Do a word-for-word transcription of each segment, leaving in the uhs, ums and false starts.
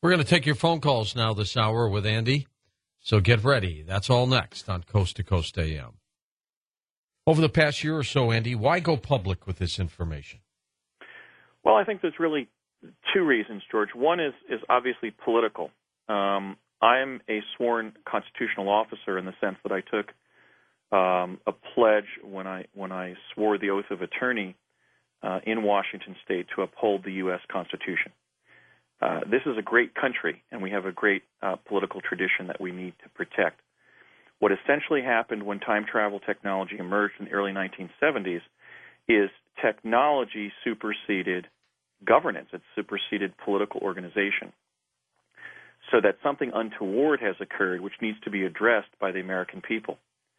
We're going to take your phone calls now this hour with Andy, so get ready. That's all next on Coast to Coast A M. Over the past year or so, Andy, why go public with this information? Well, I think there's really two reasons, George. One is, is obviously political. Um, I'm a sworn constitutional officer in the sense that I took um, a pledge when I when I swore the oath of attorney uh, in Washington State to uphold the U S Constitution. Uh, this is a great country, and we have a great uh, political tradition that we need to protect. What essentially happened when time travel technology emerged in the early nineteen seventies is technology superseded governance. It superseded political organization. So that something untoward has occurred, which needs to be addressed by the American people.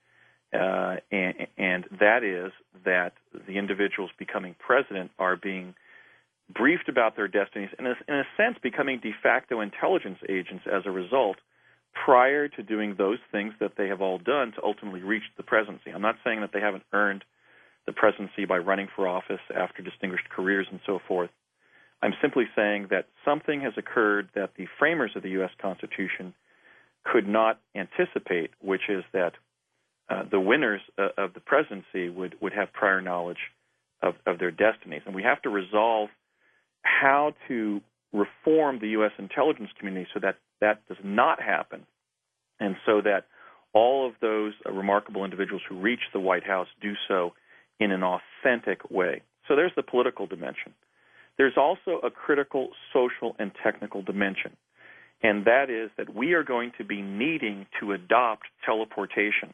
Uh, and, and that is that the individuals becoming president are being briefed about their destinies, and in a sense becoming de facto intelligence agents as a result, prior to doing those things that they have all done to ultimately reach the presidency. I'm not saying that they haven't earned the presidency by running for office after distinguished careers and so forth. I'm simply saying that something has occurred that the framers of the U S Constitution could not anticipate, which is that uh, the winners uh, of the presidency would, would have prior knowledge of, of their destinies. And we have to resolve how to reform the U S intelligence community so that that does not happen, and so that all of those uh, remarkable individuals who reach the White House do so in an authentic way. So there's the political dimension. There's also a critical social and technical dimension, and that is that we are going to be needing to adopt teleportation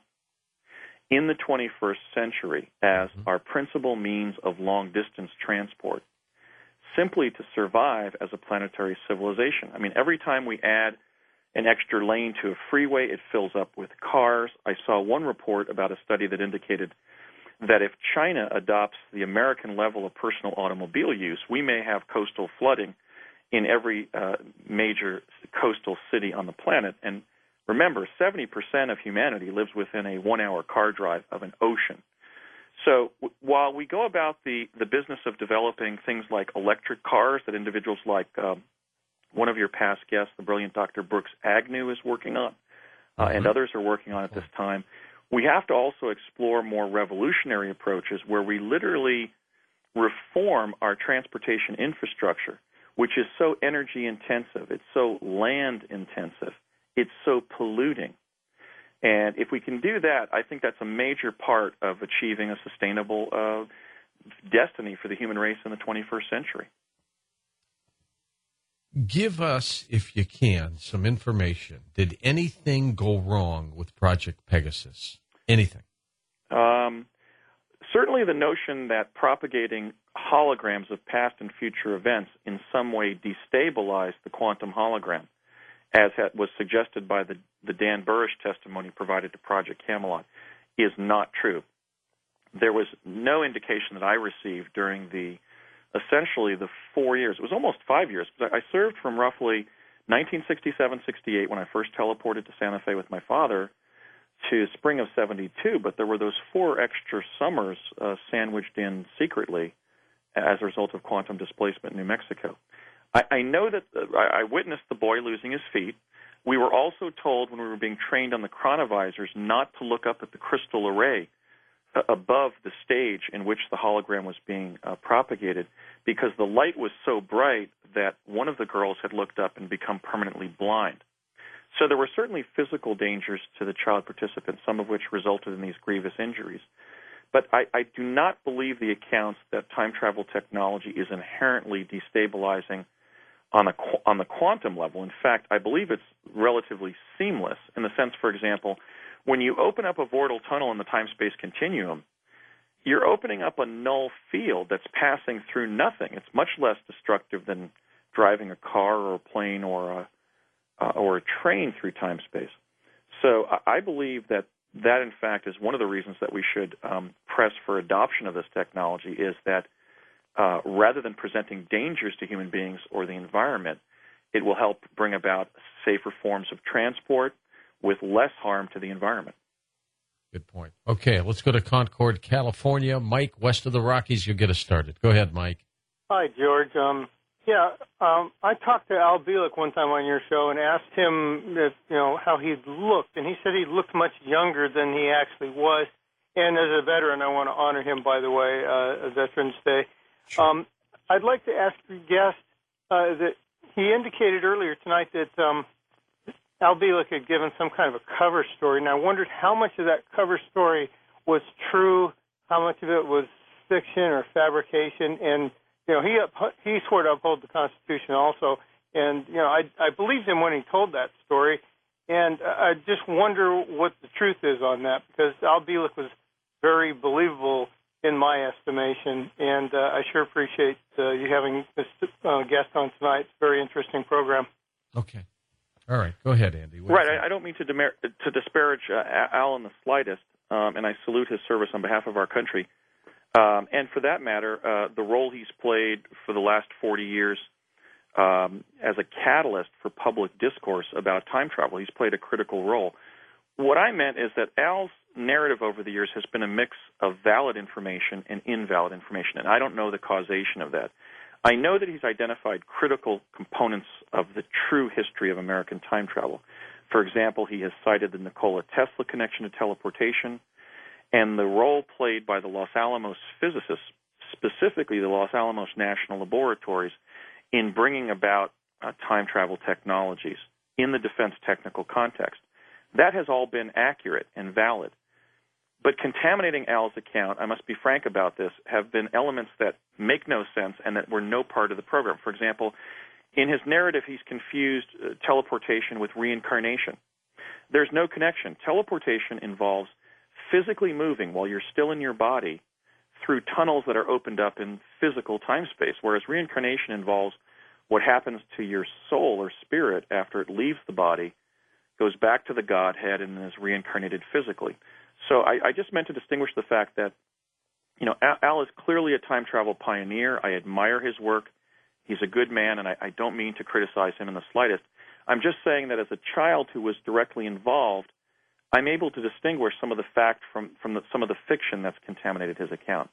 in the twenty-first century as mm-hmm. our principal means of long-distance transport, simply to survive as a planetary civilization. I mean, every time we add an extra lane to a freeway, it fills up with cars. I saw one report about a study that indicated that if China adopts the American level of personal automobile use, we may have coastal flooding in every uh, major coastal city on the planet. And remember, seventy percent of humanity lives within a one-hour car drive of an ocean. So w- while we go about the, the business of developing things like electric cars that individuals like um, one of your past guests, the brilliant Doctor Brooks Agnew, is working on, uh, mm-hmm. and others are working on at this time, we have to also explore more revolutionary approaches where we literally reform our transportation infrastructure, which is so energy intensive, it's so land intensive, it's so polluting. And if we can do that, I think that's a major part of achieving a sustainable uh, destiny for the human race in the twenty-first century. Give us, if you can, some information. Did anything go wrong with Project Pegasus? Anything? Um, certainly the notion that propagating holograms of past and future events in some way destabilized the quantum hologram, as was suggested by the, the Dan Burrish testimony provided to Project Camelot, is not true. There was no indication that I received during the, essentially the four years, it was almost five years, because I served from roughly nineteen sixty-seven sixty-eight when I first teleported to Santa Fe with my father to spring of seventy-two, but there were those four extra summers uh, sandwiched in secretly as a result of quantum displacement in New Mexico. I, I know that uh, I witnessed the boy losing his feet. We were also told when we were being trained on the chronovisors not to look up at the crystal array uh, above the stage in which the hologram was being uh, propagated, because the light was so bright that one of the girls had looked up and become permanently blind. So there were certainly physical dangers to the child participants, some of which resulted in these grievous injuries. But I, I do not believe the accounts that time travel technology is inherently destabilizing on a on the quantum level. In fact, I believe it's relatively seamless in the sense, for example, when you open up a vortal tunnel in the time-space continuum, you're opening up a null field that's passing through nothing. It's much less destructive than driving a car or a plane or a uh, or a train through time-space. So I, I believe that that, in fact, is one of the reasons that we should um, press for adoption of this technology, is that Uh, rather than presenting dangers to human beings or the environment, it will help bring about safer forms of transport with less harm to the environment. Good point. Okay, let's go to Concord, California. Mike, west of the Rockies, you'll get us started. Go ahead, Mike. Hi, George. Um, Yeah, um, I talked to Al Bielek one time on your show and asked him if, you know, how he looked, and he said he looked much younger than he actually was. And as a veteran, I want to honor him, by the way, uh, Veterans Day. Sure. Um, I'd like to ask your guest uh, that he indicated earlier tonight that um, Al Bielek had given some kind of a cover story, and I wondered how much of that cover story was true, how much of it was fiction or fabrication, and you know, he up, he swore to uphold the Constitution also, and you know, I I believed him when he told that story, and I just wonder what the truth is on that, because Al Bielek was very believable in my estimation, and uh, I sure appreciate uh, you having this uh, guest on tonight. It's a very interesting program. Okay. All right. Go ahead, Andy. What Right. I, I don't mean to, demer- to disparage uh, Al in the slightest, um, and I salute his service on behalf of our country. Um, and for that matter, uh, the role he's played for the last forty years um, as a catalyst for public discourse about time travel, he's played a critical role. What I meant is that Al's narrative over the years has been a mix of valid information and invalid information, and I don't know the causation of that. I know that he's identified critical components of the true history of American time travel. For example, he has cited the Nikola Tesla connection to teleportation, and the role played by the Los Alamos physicists, specifically the Los Alamos National Laboratories, in bringing about uh, time travel technologies in the defense technical context. That has all been accurate and valid. But contaminating Al's account, I must be frank about this, have been elements that make no sense and that were no part of the program. For example, in his narrative, he's confused uh, teleportation with reincarnation. There's no connection. Teleportation involves physically moving while you're still in your body through tunnels that are opened up in physical time-space, whereas reincarnation involves what happens to your soul or spirit after it leaves the body, goes back to the Godhead, and is reincarnated physically. So I, I just meant to distinguish the fact that, you know, Al, Al is clearly a time travel pioneer. I admire his work. He's a good man, and I, I don't mean to criticize him in the slightest. I'm just saying that as a child who was directly involved, I'm able to distinguish some of the fact from, from the, some of the fiction that's contaminated his account.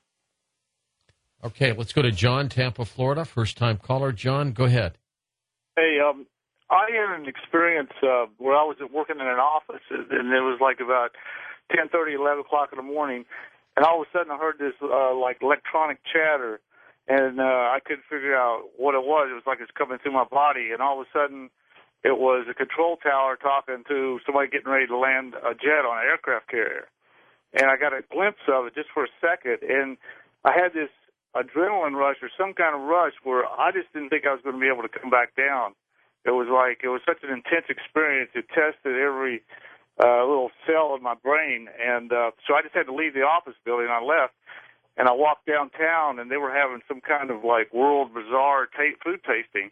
Okay, let's go to John, Tampa, Florida. First-time caller. John, go ahead. Hey, um, I had an experience uh, where I was working in an office, and it was like about ten thirty, eleven o'clock in the morning, and all of a sudden I heard this, uh, like, electronic chatter, and uh, I couldn't figure out what it was. It was like it's coming through my body, and all of a sudden it was a control tower talking to somebody getting ready to land a jet on an aircraft carrier. And I got a glimpse of it just for a second, and I had this adrenaline rush or some kind of rush where I just didn't think I was going to be able to come back down. It was like, it was such an intense experience. It tested every uh, little cell in my brain. And uh, so I just had to leave the office building. I left, and I walked downtown, and they were having some kind of like world bizarre ta- food tasting.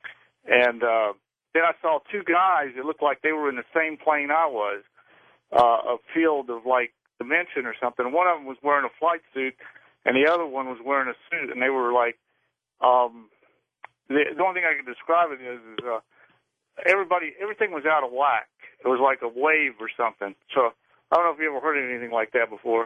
And uh, then I saw two guys that looked like they were in the same plane I was, uh, a field of like dimension or something. One of them was wearing a flight suit, and the other one was wearing a suit, and they were like, um, the, the only thing I can describe it is, is uh, everybody, everything was out of whack. It was like a wave or something. So I don't know if you ever heard anything like that before.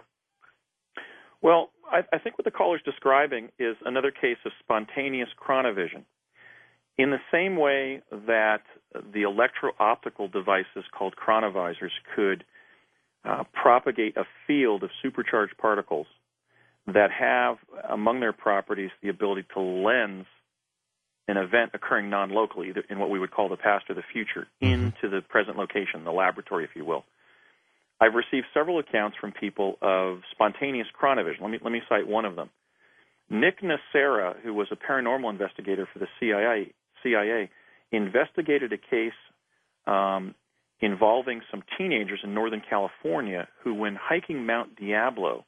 Well, I, I think what the caller's describing is another case of spontaneous chronovision. In the same way that the electro-optical devices called chronovisors could uh, propagate a field of supercharged particles that have among their properties the ability to lens an event occurring non-locally, either in what we would call the past or the future, into the present location, the laboratory, if you will. I've received several accounts from people of spontaneous chronovision. Let me, let me cite one of them. Nick Nacera, who was a paranormal investigator for the C I A, C I A investigated a case um, involving some teenagers in Northern California who, when hiking Mount Diablo,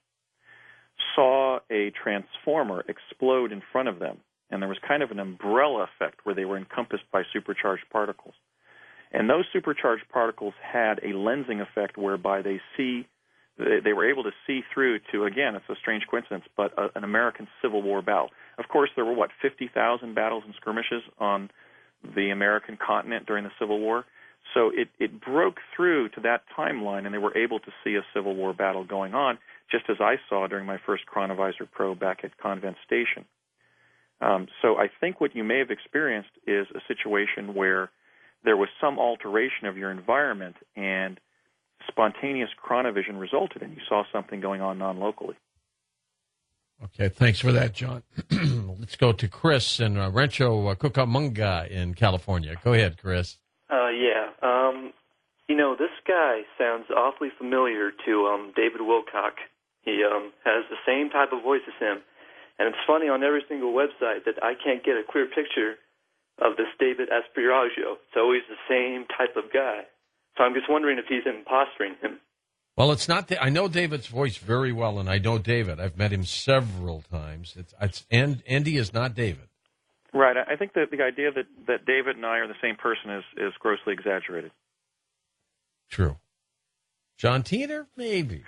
saw a transformer explode in front of them, and there was kind of an umbrella effect where they were encompassed by supercharged particles. And those supercharged particles had a lensing effect whereby they see, they were able to see through to, again, it's a strange coincidence, but a, an American Civil War battle. Of course, there were, what, fifty thousand battles and skirmishes on the American continent during the Civil War. So it, it broke through to that timeline, and they were able to see a Civil War battle going on, just as I saw during my first chronovisor probe back at Convent Station. Um, so I think what you may have experienced is a situation where there was some alteration of your environment and spontaneous chronovision resulted, and you saw something going on non-locally. Okay, thanks for that, John. Let's go to Chris in uh, Rancho uh, Cucamonga in California. Go ahead, Chris. Uh, yeah. Um, you know, this guy sounds awfully familiar to um, David Wilcock. He um, has the same type of voice as him. And it's funny, on every single website that I can't get a clear picture of this David Aspiraggio. It's always the same type of guy. So I'm just wondering if he's impostering him. Well, it's not. The, I know David's voice very well, and I know David. I've met him several times. It's, it's and Andy is not David. Right. I think that the idea that, that David and I are the same person is, is grossly exaggerated. True. John Teeter? Maybe.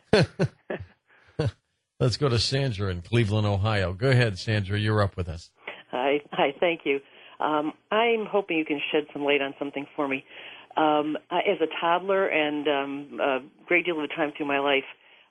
Let's go to Sandra in Cleveland, Ohio. Go ahead, Sandra. You're up with us. Hi. Hi. Thank you. Um, I'm hoping you can shed some light on something for me. Um, as a toddler and um, a great deal of the time through my life,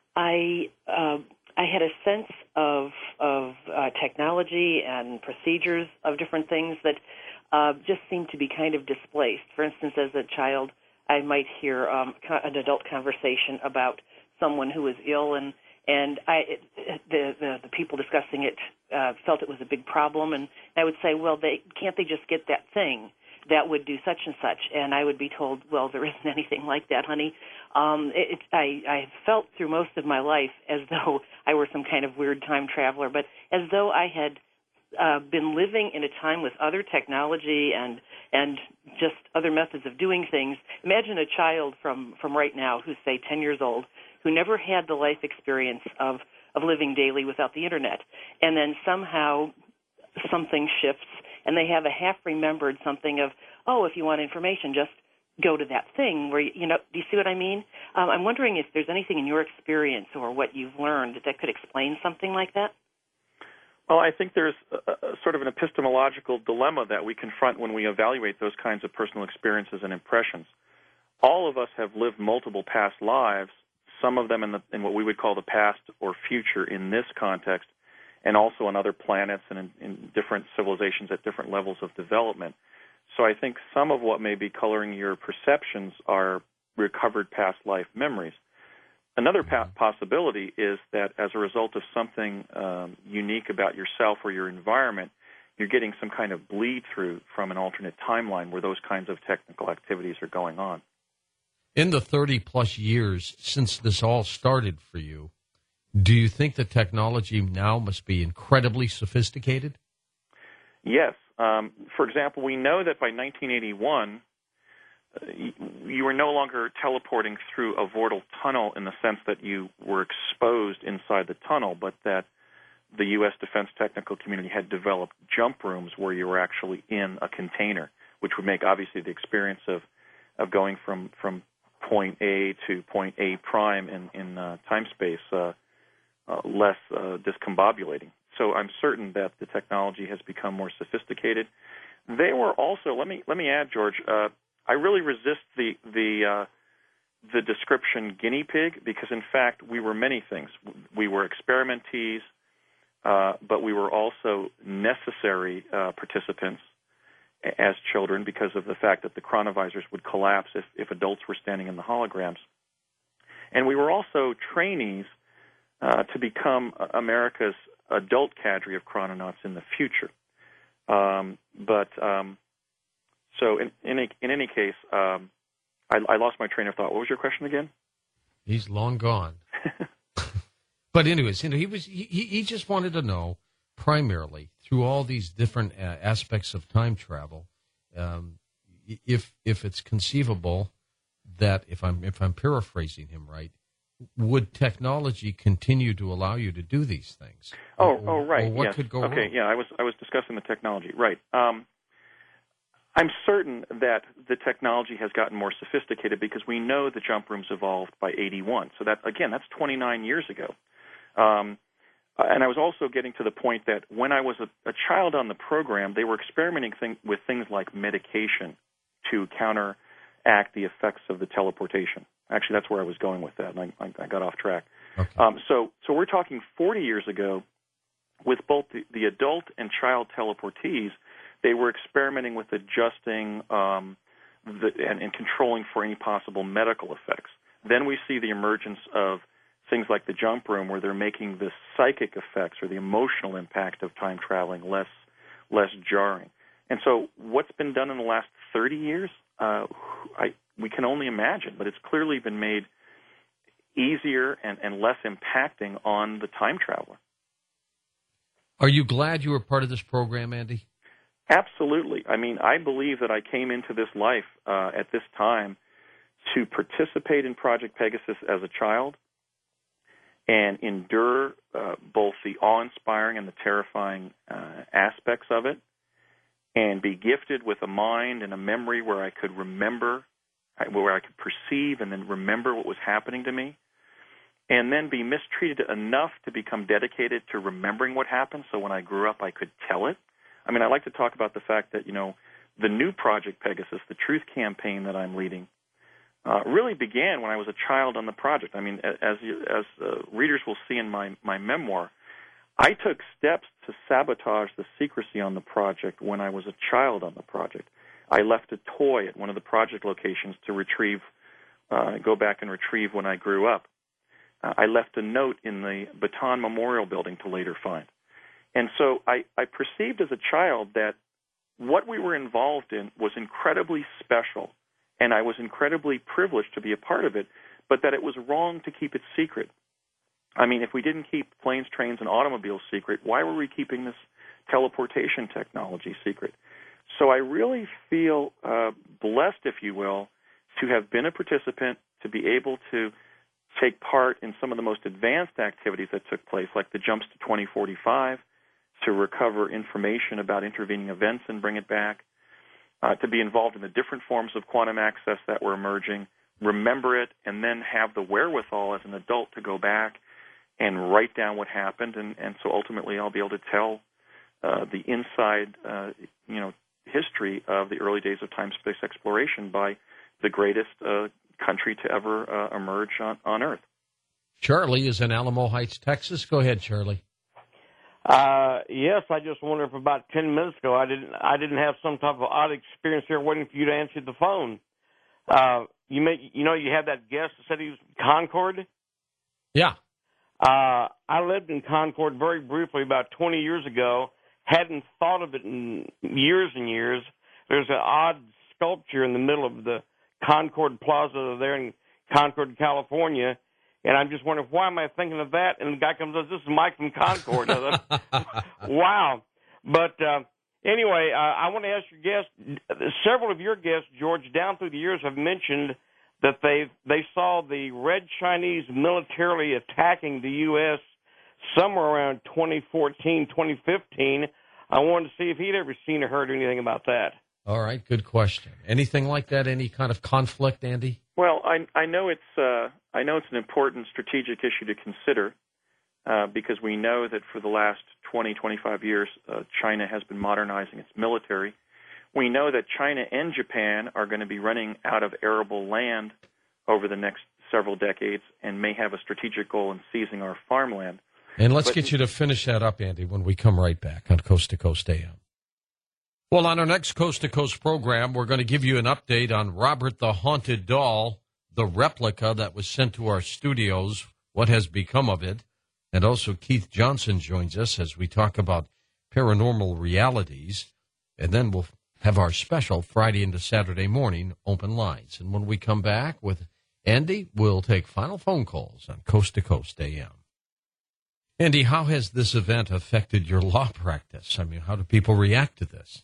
I uh, I had a sense of of uh, technology and procedures of different things that uh, just seemed to be kind of displaced. For instance, as a child, I might hear um, an adult conversation about someone who was ill, and and I it, the, the the people discussing it uh, felt it was a big problem, and I would say, well, they can't they just get that thing that would do such and such, and I would be told, well, there isn't anything like that, honey. Um, it, it, I, I felt through most of my life as though I were some kind of weird time traveler, but as though I had uh, been living in a time with other technology and and just other methods of doing things. Imagine a child from, from right now who's, say, ten years old, who never had the life experience of, of living daily without the Internet, and then somehow something shifts, and they have a half-remembered something of, oh, if you want information, just go to that thing where, you know, do you see what I mean? Um, I'm wondering if there's anything in your experience or what you've learned that could explain something like that? Well, I think there's a, a sort of an epistemological dilemma that we confront when we evaluate those kinds of personal experiences and impressions. All of us have lived multiple past lives, some of them in, the, in what we would call the past or future in this context, and also on other planets and in, in different civilizations at different levels of development. So I think some of what may be coloring your perceptions are recovered past life memories. Another pa- possibility is that as a result of something um, unique about yourself or your environment, you're getting some kind of bleed-through from an alternate timeline where those kinds of technical activities are going on. In the thirty-plus years since this all started for you, do you think the technology now must be incredibly sophisticated? Yes. Um, for example, we know that by nineteen eighty-one, uh, you, you were no longer teleporting through a vortal tunnel in the sense that you were exposed inside the tunnel, but that the U S defense technical community had developed jump rooms where you were actually in a container, which would make, obviously, the experience of, of going from, from point A to point A prime in, in uh, time-space uh, Uh, less uh, discombobulating. So I'm certain that the technology has become more sophisticated. They were also, let me let me add, George, uh, I really resist the the uh, the description guinea pig, because in fact we were many things. We were experimentees, uh, but we were also necessary uh, participants as children because of the fact that the chronovisors would collapse if, if adults were standing in the holograms. And we were also trainees Uh, to become America's adult cadre of chrononauts in the future. Um, but um, so in, in, a, in any case, um, I, I lost my train of thought. What was your question again? He's long gone. But anyways, you know, he was he, he just wanted to know primarily through all these different uh, aspects of time travel, um, if if it's conceivable that if I'm if I'm paraphrasing him right, would technology continue to allow you to do these things? Oh, or, oh, right. Or what yes. could go okay, wrong? yeah, I was I was discussing the technology. Right. Um, I'm certain that the technology has gotten more sophisticated because we know the jump rooms evolved by eighty-one. So that, again, that's twenty-nine years ago. Um, and I was also getting to the point that when I was a, a child on the program, they were experimenting thing, with things like medication to counteract the effects of the teleportation. Actually, that's where I was going with that, and I, I got off track. Okay. Um, so, so we're talking forty years ago with both the, the adult and child teleportees, they were experimenting with adjusting um, the, and, and controlling for any possible medical effects. Then we see the emergence of things like the jump room, where they're making the psychic effects or the emotional impact of time traveling less less jarring. And so what's been done in the last thirty years, uh, I, we can only imagine, but it's clearly been made easier and, and less impacting on the time traveler. Are you glad you were part of this program, Andy? Absolutely. I mean, I believe that I came into this life uh, at this time to participate in Project Pegasus as a child and endure uh, both the awe-inspiring and the terrifying uh, aspects of it, and be gifted with a mind and a memory where I could remember, where I could perceive and then remember what was happening to me, and then be mistreated enough to become dedicated to remembering what happened, so when I grew up I could tell it. I mean, I like to talk about the fact that, you know, the new Project Pegasus, the truth campaign that I'm leading, Uh, really began when I was a child on the project. I mean, as you, as uh, readers will see in my, my memoir, I took steps to sabotage the secrecy on the project when I was a child on the project. I left a toy at one of the project locations to retrieve, uh, go back and retrieve when I grew up. Uh, I left a note in the Bataan Memorial Building to later find. And so I, I perceived as a child that what we were involved in was incredibly special, and I was incredibly privileged to be a part of it, but that it was wrong to keep it secret. I mean, if we didn't keep planes, trains, and automobiles secret, why were we keeping this teleportation technology secret? So I really feel uh, blessed, if you will, to have been a participant, to be able to take part in some of the most advanced activities that took place, like the jumps to twenty forty-five, to recover information about intervening events and bring it back, Uh, to be involved in the different forms of quantum access that were emerging, remember it, and then have the wherewithal as an adult to go back and write down what happened. And, and so ultimately I'll be able to tell uh, the inside, uh, you know, history of the early days of time-space exploration by the greatest uh, country to ever uh, emerge on, on Earth. Charlie is in Alamo Heights, Texas. Go ahead, Charlie. Uh, yes, I just wonder if about ten minutes ago I didn't I didn't have some type of odd experience here waiting for you to answer the phone. Uh, you may you know you had that guest that said he was Concord. Yeah. Uh, I lived in Concord very briefly about twenty years ago. Hadn't thought of it in years and years. There's an odd sculpture in the middle of the Concord Plaza there in Concord, California. And I'm just wondering, why am I thinking of that? And the guy comes up, this is Mike from Concord. Wow. But uh, anyway, uh, I want to ask your guest, several of your guests, George, down through the years have mentioned that they they saw the Red Chinese militarily attacking the U S somewhere around twenty fourteen, twenty fifteen. I wanted to see if he'd ever seen or heard anything about that. All right, good question. Anything like that, any kind of conflict, Andy? Well, I, I know it's uh, I know it's an important strategic issue to consider uh, because we know that for the last twenty, twenty-five years, uh, China has been modernizing its military. We know that China and Japan are going to be running out of arable land over the next several decades and may have a strategic goal in seizing our farmland. And let's but, get you to finish that up, Andy, when we come right back on Coast to Coast A M. Well, on our next Coast to Coast program, we're going to give you an update on Robert the Haunted Doll, the replica that was sent to our studios, what has become of it. And also Keith Johnson joins us as we talk about paranormal realities. And then we'll have our special Friday into Saturday morning open lines. And when we come back with Andy, we'll take final phone calls on Coast to Coast A M. Andy, how has this event affected your law practice? I mean, how do people react to this?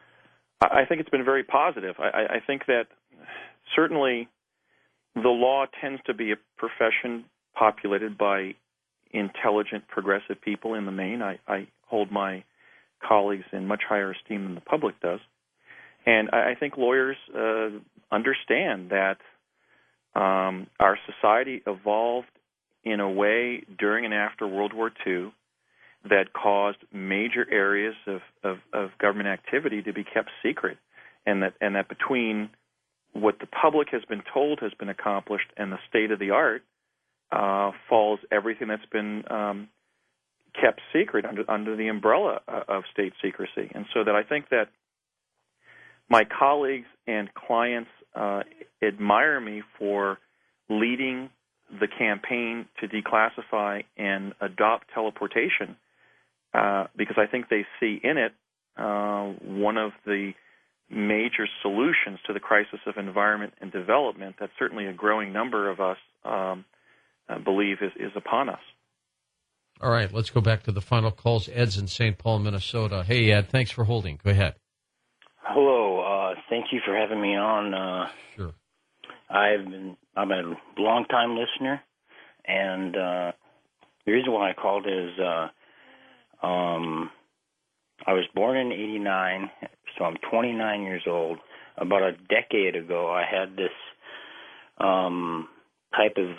I think it's been very positive. I, I think that certainly the law tends to be a profession populated by intelligent, progressive people in the main. I, I hold my colleagues in much higher esteem than the public does. And I, I think lawyers uh, understand that um, our society evolved in a way during and after World War Two that caused major areas of, of, of government activity to be kept secret, and that and that between what the public has been told has been accomplished and the state of the art uh, falls everything that's been um, kept secret under under the umbrella uh, of state secrecy. And so that I think that my colleagues and clients uh, admire me for leading the campaign to declassify and adopt teleportation, uh, because I think they see in it uh, one of the major solutions to the crisis of environment and development that certainly a growing number of us um, uh, believe is, is upon us. All right, let's go back to the final calls. Ed's in Saint Paul, Minnesota. Hey, Ed, thanks for holding. Go ahead. Hello. Uh, thank you for having me on. Uh, sure. I've been I'm a long-time listener, and uh, the reason why I called is uh, um, I was born in eighty-nine, so I'm twenty-nine years old. About a decade ago, I had this um, type of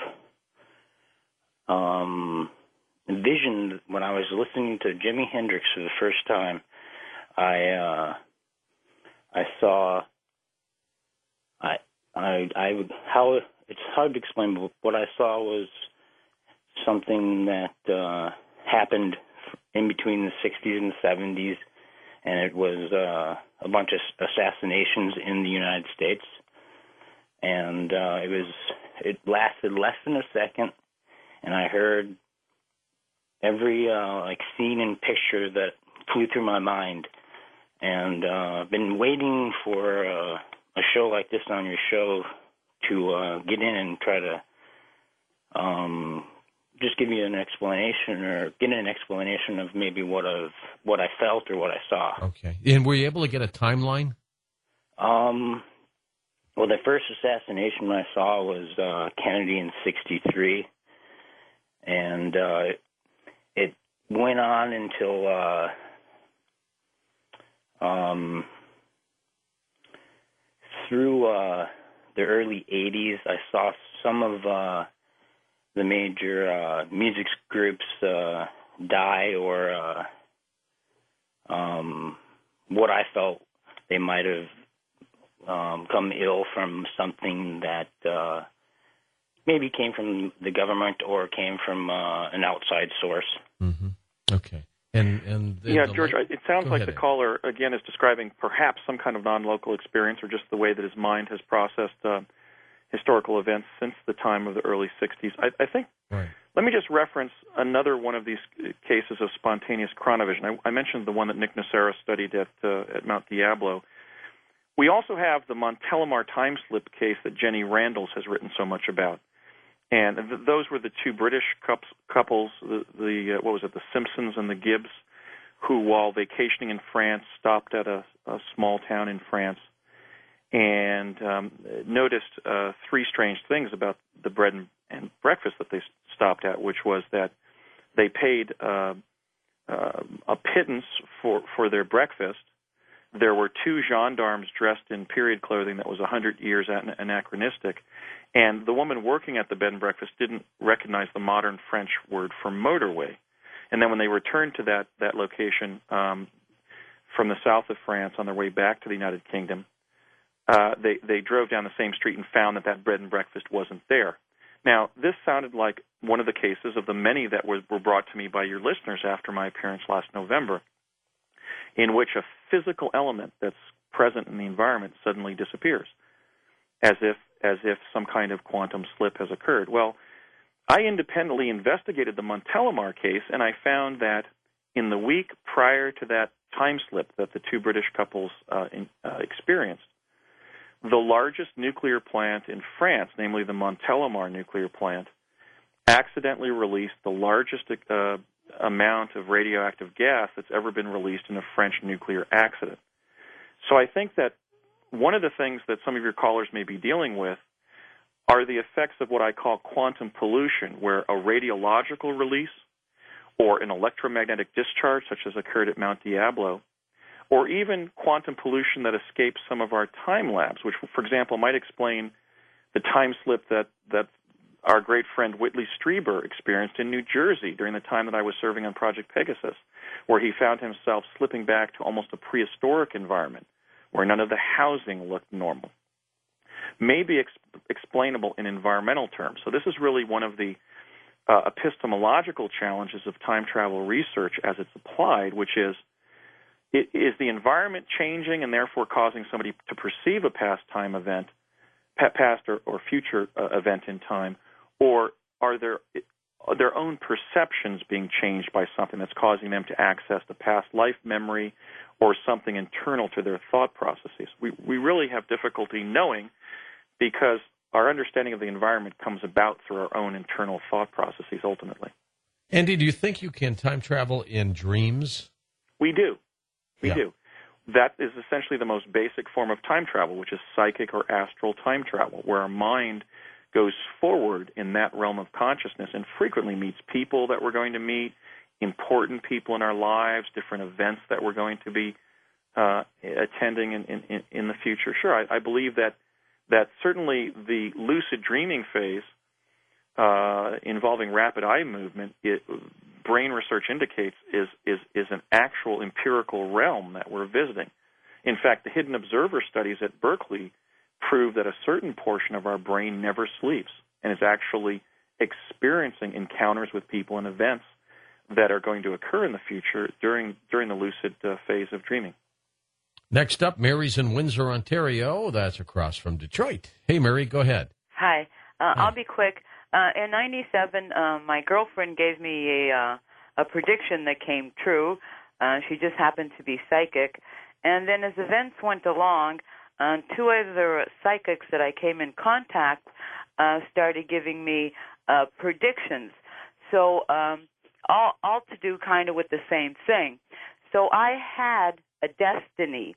um, vision when I was listening to Jimi Hendrix for the first time. I uh, I saw I I I would how it's hard to explain, but what I saw was something that uh, happened in between the sixties and the seventies, and it was uh, a bunch of assassinations in the United States, and uh, it was it lasted less than a second, and I heard every uh, like scene and picture that flew through my mind, and uh, I've been waiting for uh, a show like this on your show to uh, get in and try to um, just give you an explanation or get an explanation of maybe what I've what I felt or what I saw. Okay. And were you able to get a timeline? Um. Well, the first assassination I saw was uh, Kennedy in sixty-three, and uh, it went on until uh, um, through uh, the early eighties. I saw some of uh, the major uh, music groups uh, die, or uh, um, what I felt they might have um, come ill from something that uh, maybe came from the government or came from uh, an outside source. Mm-hmm. Okay. And and the, yeah, the George, light... it sounds Go like ahead, the Ed. caller, again, is describing perhaps some kind of non-local experience or just the way that his mind has processed uh, historical events since the time of the early sixties. I, I think, right. Let me just reference another one of these cases of spontaneous chronovision. I, I mentioned the one that Nick Nocera studied at, uh, at Mount Diablo. We also have the Montelimar time slip case that Jenny Randles has written so much about. And th- those were the two British cups, couples, the, the uh, what was it, the Simpsons and the Gibbs, who, while vacationing in France, stopped at a, a small town in France and um, noticed uh, three strange things about the bread and, and breakfast that they stopped at, which was that they paid uh, uh, a pittance for, for their breakfast. There were two gendarmes dressed in period clothing that was one hundred years anachronistic, and the woman working at the bed and breakfast didn't recognize the modern French word for motorway. And then when they returned to that, that location um, from the south of France on their way back to the United Kingdom, uh, they, they drove down the same street and found that that bread and breakfast wasn't there. Now, this sounded like one of the cases of the many that were, were brought to me by your listeners after my appearance last November, in which a physical element that's present in the environment suddenly disappears, as if as if some kind of quantum slip has occurred. Well, I independently investigated the Montelimar case, and I found that in the week prior to that time slip that the two British couples uh, in, uh, experienced, the largest nuclear plant in France, namely the Montelimar nuclear plant, accidentally released the largest uh, amount of radioactive gas that's ever been released in a French nuclear accident. So I think that one of the things that some of your callers may be dealing with are the effects of what I call quantum pollution, where a radiological release or an electromagnetic discharge, such as occurred at Mount Diablo, or even quantum pollution that escapes some of our time labs, which, for example, might explain the time slip that, that our great friend Whitley Strieber experienced in New Jersey during the time that I was serving on Project Pegasus, where he found himself slipping back to almost a prehistoric environment where none of the housing looked normal. May be ex- explainable in environmental terms. So this is really one of the uh, epistemological challenges of time travel research as it's applied, which is, it, is the environment changing and therefore causing somebody to perceive a past time event, past or, or future uh, event in time, or are there their own perceptions being changed by something that's causing them to access the past life memory or something internal to their thought processes? We we really have difficulty knowing, because our understanding of the environment comes about through our own internal thought processes ultimately. Andy, do you think you can time travel in dreams? We do. We yeah. do. That is essentially the most basic form of time travel, which is psychic or astral time travel, where our mind goes forward in that realm of consciousness and frequently meets people that we're going to meet, important people in our lives, different events that we're going to be uh, attending in, in, in the future. Sure, I, I believe that that certainly the lucid dreaming phase uh, involving rapid eye movement, it, brain research indicates, is, is, is an actual empirical realm that we're visiting. In fact, the hidden observer studies at Berkeley prove that a certain portion of our brain never sleeps and is actually experiencing encounters with people and events that are going to occur in the future during during the lucid uh, phase of dreaming. Next up, Mary's in Windsor, Ontario. That's across from Detroit. Hey, Mary, go ahead. Hi. Uh, Hi. I'll be quick. Uh, in ninety-seven, uh, my girlfriend gave me a, uh, a prediction that came true. Uh, she just happened to be psychic. And then as events went along, uh, two other psychics that I came in contact uh, started giving me uh, predictions. So um, all, all to do kind of with the same thing. So I had a destiny.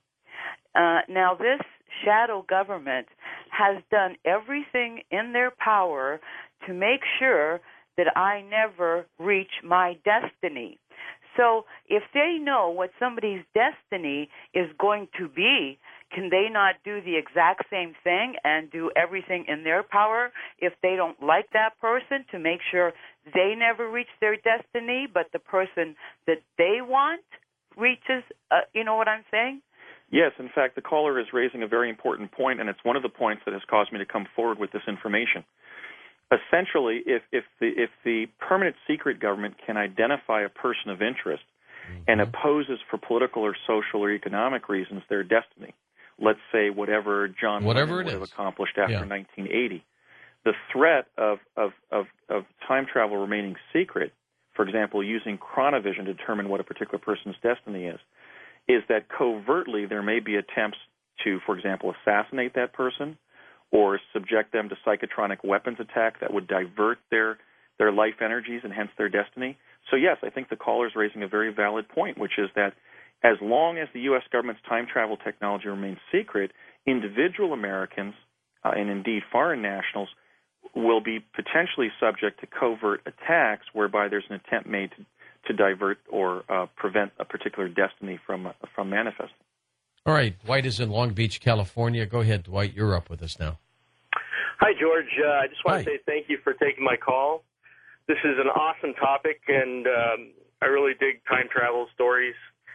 Uh, now, this shadow government has done everything in their power to make sure that I never reach my destiny. So if they know what somebody's destiny is going to be, can they not do the exact same thing and do everything in their power if they don't like that person to make sure they never reach their destiny, but the person that they want reaches, uh, you know what I'm saying? Yes, in fact, the caller is raising a very important point, and it's one of the points that has caused me to come forward with this information. Essentially, if, if, the, if the permanent secret government can identify a person of interest mm-hmm. and opposes for political or social or economic reasons their destiny, let's say whatever John whatever Lennon it would is. have accomplished after yeah. nineteen eighty, the threat of, of, of, of time travel remaining secret, for example, using chronovision to determine what a particular person's destiny is, is that covertly there may be attempts to, for example, assassinate that person or subject them to psychotronic weapons attack that would divert their, their life energies and hence their destiny. So, yes, I think the caller is raising a very valid point, which is that as long as the U S government's time travel technology remains secret, individual Americans uh, and indeed foreign nationals will be potentially subject to covert attacks whereby there's an attempt made to, to divert or uh, prevent a particular destiny from uh, from manifesting. All right. Dwight is in Long Beach, California. Go ahead, Dwight. You're up with us now. Hi, George. Uh, I just want Hi. to say thank you for taking my call. This is an awesome topic, and um, I really dig time travel stories.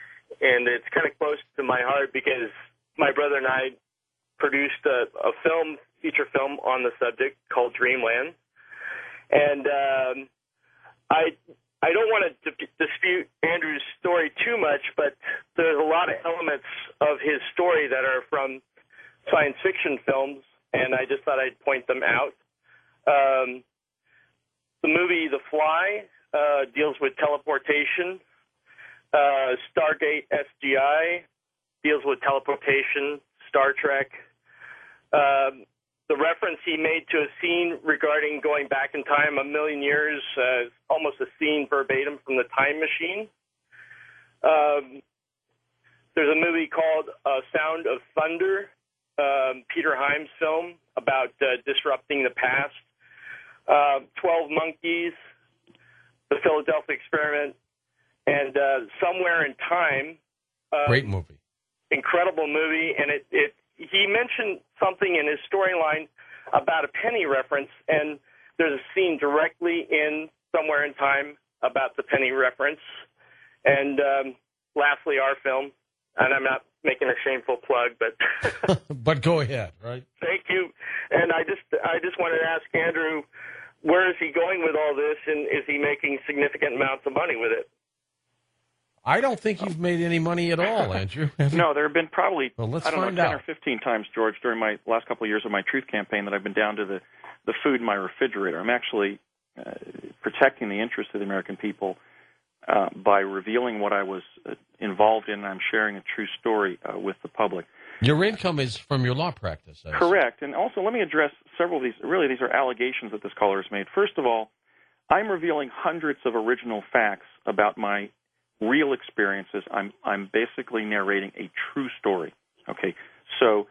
And it's kind of close to my heart because my brother and I produced a, a film, feature film on the subject called Dreamland. And um, I I don't want to d- dispute Andrew's story too much, but there's a lot of elements of his story that are from science fiction films, and I just thought I'd point them out. Um, the movie The Fly uh, deals with teleportation. Uh, Stargate S G I deals with teleportation. Star Trek. Um, The reference he made to a scene regarding going back in time a million years, uh, almost a scene verbatim from The Time Machine. Um, there's a movie called uh, Sound of Thunder, um, Peter Hyams' film about uh, disrupting the past. Uh, Twelve Monkeys, The Philadelphia Experiment, and uh, Somewhere in Time. Um, Great movie. Incredible movie, and it, it he mentioned something in his storyline about a penny reference, and there's a scene directly in Somewhere in Time about the penny reference. And um, lastly, our film, and I'm not making a shameful plug, but but go ahead, right? Thank you. And I just I just wanted to ask Andrew, where is he going with all this, and is he making significant amounts of money with it? I don't think you've made any money at all, Andrew. No, there have been probably, well, let's I don't find know, ten out. or fifteen times, George, during my last couple of years of my Truth campaign that I've been down to the, the food in my refrigerator. I'm actually uh, protecting the interests of the American people uh, by revealing what I was uh, involved in, and I'm sharing a true story uh, with the public. Your income is from your law practice. I Correct. And also, let me address several of these. Really, these are allegations that this caller has made. First of all, I'm revealing hundreds of original facts about my real experiences. I'm I'm basically narrating a true story. Okay, so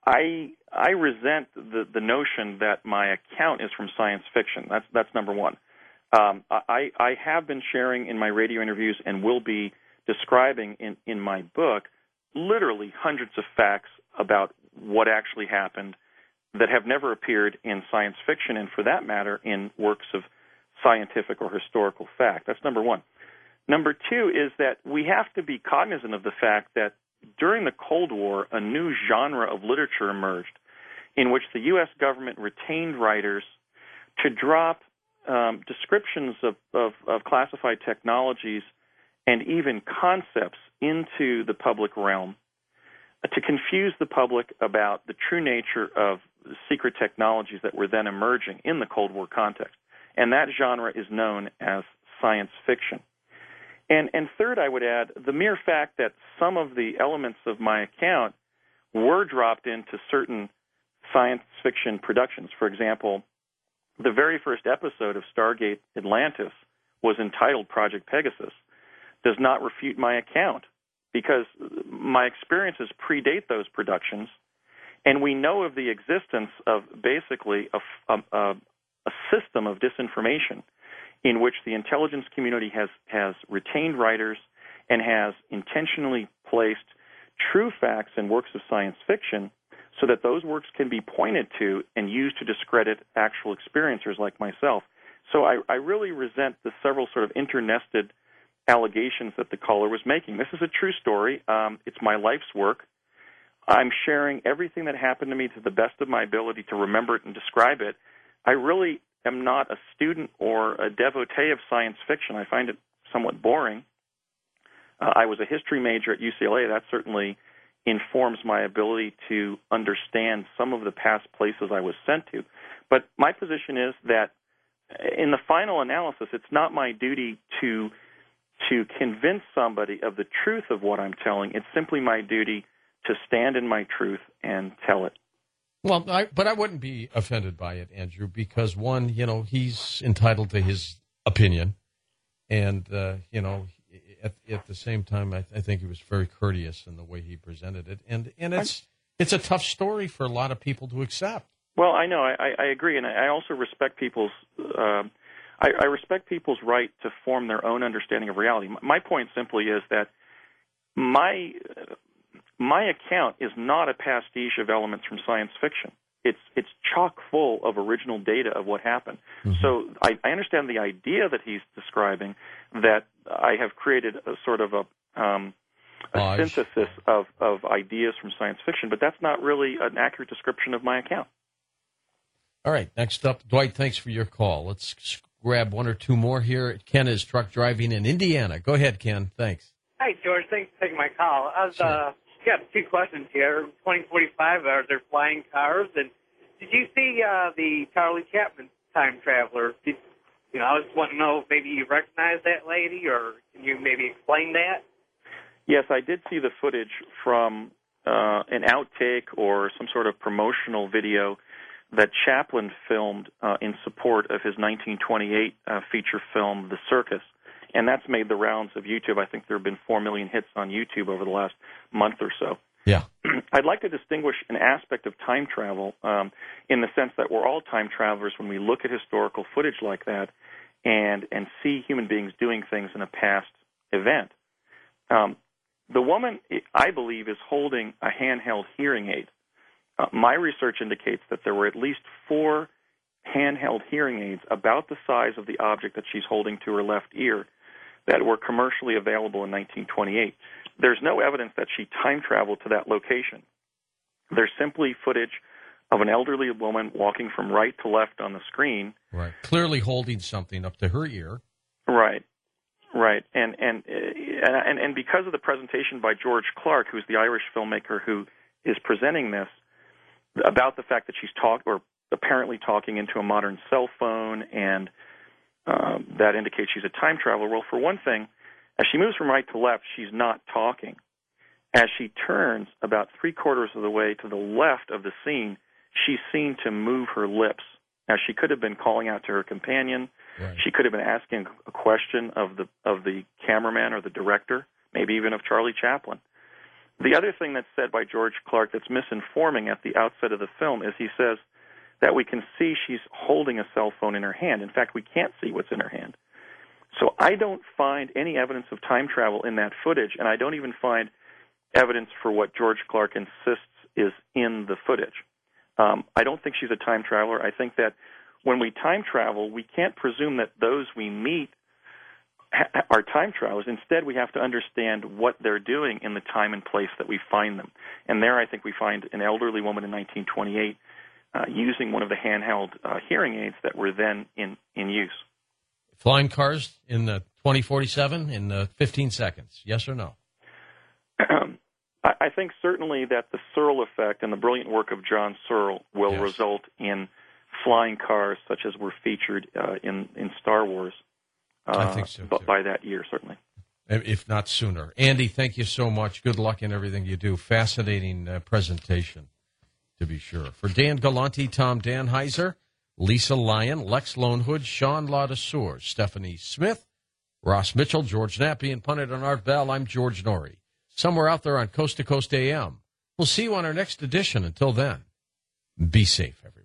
I I resent the the notion that my account is from science fiction. That's that's number one. Um, I I have been sharing in my radio interviews and will be describing in in my book literally hundreds of facts about what actually happened that have never appeared in science fiction, and for that matter, in works of scientific or historical fact. That's number one. Number two is that we have to be cognizant of the fact that during the Cold War, a new genre of literature emerged in which the U S government retained writers to drop um, descriptions of, of, of classified technologies and even concepts into the public realm uh, to confuse the public about the true nature of secret technologies that were then emerging in the Cold War context. And that genre is known as science fiction. And, and third, I would add, the mere fact that some of the elements of my account were dropped into certain science fiction productions. For example, the very first episode of Stargate Atlantis was entitled Project Pegasus, does not refute my account because my experiences predate those productions, and we know of the existence of basically a, a, a system of disinformation in which the intelligence community has, has retained writers and has intentionally placed true facts in works of science fiction so that those works can be pointed to and used to discredit actual experiencers like myself. So I, I really resent the several sort of internested allegations that the caller was making. This is a true story. Um, it's my life's work. I'm sharing everything that happened to me to the best of my ability to remember it and describe it. I really am not a student or a devotee of science fiction. I find it somewhat boring. Uh, I was a history major at U C L A. That certainly informs my ability to understand some of the past places I was sent to. But my position is that in the final analysis, it's not my duty to to convince somebody of the truth of what I'm telling. It's simply my duty to stand in my truth and tell it. Well, I, but I wouldn't be offended by it, Andrew, because, one, you know, he's entitled to his opinion. And, uh, you know, at, at the same time, I, I think he was very courteous in the way he presented it. And, and it's it's a tough story for a lot of people to accept. Well, I know. I, I agree. And I also respect people's uh, I, I respect people's right to form their own understanding of reality. My point simply is that my uh, my account is not a pastiche of elements from science fiction. It's it's chock full of original data of what happened. Mm-hmm. So I, I understand the idea that he's describing, that I have created a sort of a, um, a oh, synthesis of, of ideas from science fiction, but that's not really an accurate description of my account. All right, next up, Dwight, thanks for your call. Let's grab one or two more here. Ken is truck driving in Indiana. Go ahead, Ken. Thanks. Hi, George. Thanks for taking my call. I was Sure. uh, got two questions here. twenty forty-five, are there flying cars? And did you see uh, the Charlie Chapman time traveler? Did, you know, I just want to know if maybe you recognize that lady, or can you maybe explain that? Yes, I did see the footage from uh, an outtake or some sort of promotional video that Chaplin filmed uh, in support of his nineteen twenty-eight uh, feature film, The Circus. And that's made the rounds of YouTube. I think there have been four million hits on YouTube over the last month or so. Yeah. I'd like to distinguish an aspect of time travel um, in the sense that we're all time travelers when we look at historical footage like that and, and see human beings doing things in a past event. Um, the woman, I believe, is holding a handheld hearing aid. Uh, my research indicates that there were at least four handheld hearing aids about the size of the object that she's holding to her left ear that were commercially available in nineteen twenty-eight. There's no evidence that she time traveled to that location. There's simply footage of an elderly woman walking from right to left on the screen. Right. Clearly holding something up to her ear. Right. Right. And and and and because of the presentation by George Clark, who's the Irish filmmaker who is presenting this, about the fact that she's talk or apparently talking into a modern cell phone, and um, that indicates she's a time traveler. Well, for one thing, as she moves from right to left, she's not talking. As she turns about three quarters of the way to the left of the scene, she's seen to move her lips. Now, she could have been calling out to her companion. Right. She could have been asking a question of the of the cameraman or the director, maybe even of Charlie Chaplin. The other thing that's said by George Clark that's misinforming at the outset of the film is he says that we can see she's holding a cell phone in her hand. In fact, we can't see what's in her hand. So I don't find any evidence of time travel in that footage, and I don't even find evidence for what George Clark insists is in the footage. Um, I don't think she's a time traveler. I think that when we time travel, we can't presume that those we meet ha- are time travelers. Instead, we have to understand what they're doing in the time and place that we find them. And there I think we find an elderly woman in nineteen twenty-eight uh, using one of the handheld uh, hearing aids that were then in, in use. Flying cars in the twenty forty-seven in uh, fifteen seconds, yes or no? I, I think certainly that the Searle effect and the brilliant work of John Searle will Yes. result in flying cars such as were featured uh, in, in Star Wars uh, I think so, b- too. by that year, certainly. If not sooner. Andy, thank you so much. Good luck in everything you do. Fascinating uh, presentation, to be sure. For Dan Galante, Tom Danheiser, Lisa Lyon, Lex Lonehood, Sean Ladesseur, Stephanie Smith, Ross Mitchell, George Nappy, and pundit on Art Bell, I'm George Norrie. Somewhere out there on Coast to Coast A M. We'll see you on our next edition. Until then, be safe, everyone.